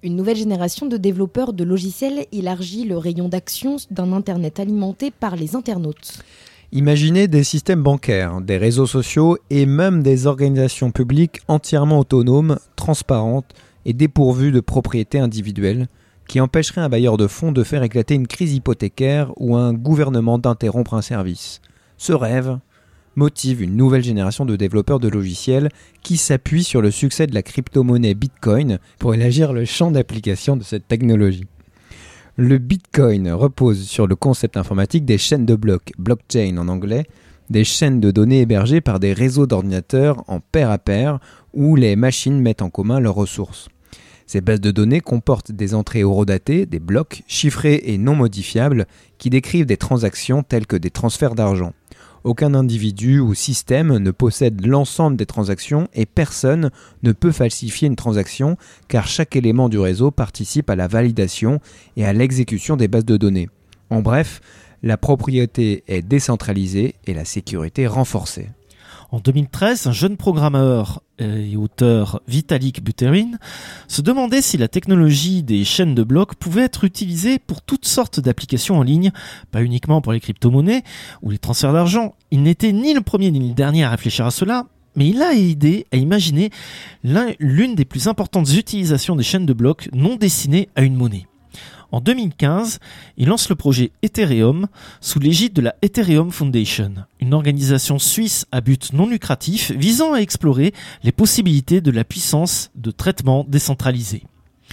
Une nouvelle génération de développeurs de logiciels élargit le rayon d'action d'un Internet alimenté par les internautes. Imaginez des systèmes bancaires, des réseaux sociaux et même des organisations publiques entièrement autonomes, transparentes et dépourvues de propriété individuelle, qui empêcheraient un bailleur de fonds de faire éclater une crise hypothécaire ou un gouvernement d'interrompre un service. Ce rêve motive une nouvelle génération de développeurs de logiciels qui s'appuient sur le succès de la crypto-monnaie Bitcoin pour élargir le champ d'application de cette technologie. Le Bitcoin repose sur le concept informatique des chaînes de blocs, blockchain en anglais, des chaînes de données hébergées par des réseaux d'ordinateurs en pair à pair où les machines mettent en commun leurs ressources. Ces bases de données comportent des entrées horodatées, des blocs chiffrés et non modifiables qui décrivent des transactions telles que des transferts d'argent. Aucun individu ou système ne possède l'ensemble des transactions et personne ne peut falsifier une transaction car chaque élément du réseau participe à la validation et à l'exécution des bases de données. En bref, la propriété est décentralisée et la sécurité renforcée. En 2013, un jeune programmeur et auteur, Vitalik Buterin, se demandait si la technologie des chaînes de blocs pouvait être utilisée pour toutes sortes d'applications en ligne, pas uniquement pour les crypto-monnaies ou les transferts d'argent. Il n'était ni le premier ni le dernier à réfléchir à cela, mais il a aidé à imaginer l'une des plus importantes utilisations des chaînes de blocs non destinées à une monnaie. En 2015, il lance le projet Ethereum sous l'égide de la Ethereum Foundation, une organisation suisse à but non lucratif visant à explorer les possibilités de la puissance de traitement décentralisé.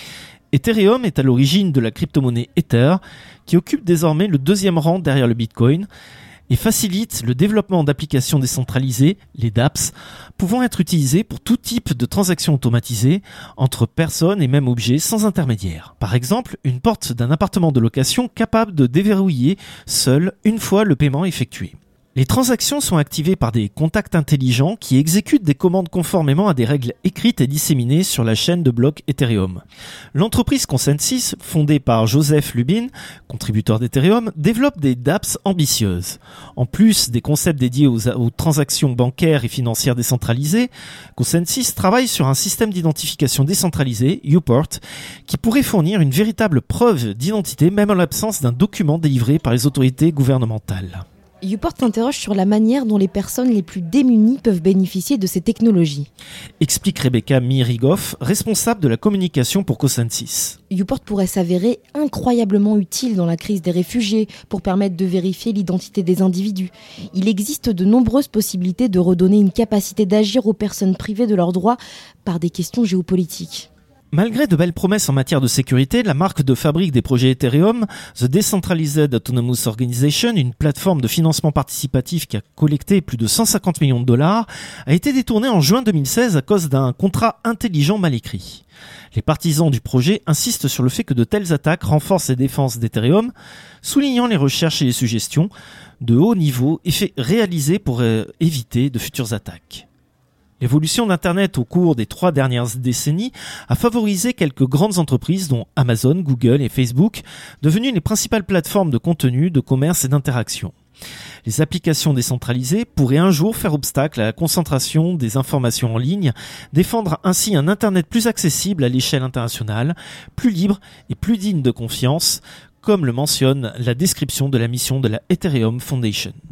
Ethereum est à l'origine de la crypto-monnaie Ether, qui occupe désormais le deuxième rang derrière le Bitcoin, et facilite le développement d'applications décentralisées, les dApps, pouvant être utilisées pour tout type de transactions automatisées entre personnes et même objets sans intermédiaire. Par exemple, une porte d'un appartement de location capable de déverrouiller seule une fois le paiement effectué. Les transactions sont activées par des contacts intelligents qui exécutent des commandes conformément à des règles écrites et disséminées sur la chaîne de blocs Ethereum. L'entreprise Consensys, fondée par Joseph Lubin, contributeur d'Ethereum, développe des dApps ambitieuses. En plus des concepts dédiés aux transactions bancaires et financières décentralisées, Consensys travaille sur un système d'identification décentralisé, Uport, qui pourrait fournir une véritable preuve d'identité même en l'absence d'un document délivré par les autorités gouvernementales. Uport s'interroge sur la manière dont les personnes les plus démunies peuvent bénéficier de ces technologies. Explique Rebecca Mirigoff, responsable de la communication pour Consensys. Uport pourrait s'avérer incroyablement utile dans la crise des réfugiés pour permettre de vérifier l'identité des individus. Il existe de nombreuses possibilités de redonner une capacité d'agir aux personnes privées de leurs droits par des questions géopolitiques. Malgré de belles promesses en matière de sécurité, la marque de fabrique des projets Ethereum, The Decentralized Autonomous Organization, une plateforme de financement participatif qui a collecté plus de 150 millions de dollars, a été détournée en juin 2016 à cause d'un contrat intelligent mal écrit. Les partisans du projet insistent sur le fait que de telles attaques renforcent les défenses d'Ethereum, soulignant les recherches et les suggestions de haut niveau réalisées pour éviter de futures attaques. L'évolution d'Internet au cours des 3 dernières décennies a favorisé quelques grandes entreprises dont Amazon, Google et Facebook, devenues les principales plateformes de contenu, de commerce et d'interaction. Les applications décentralisées pourraient un jour faire obstacle à la concentration des informations en ligne, défendre ainsi un Internet plus accessible à l'échelle internationale, plus libre et plus digne de confiance, comme le mentionne la description de la mission de la Ethereum Foundation.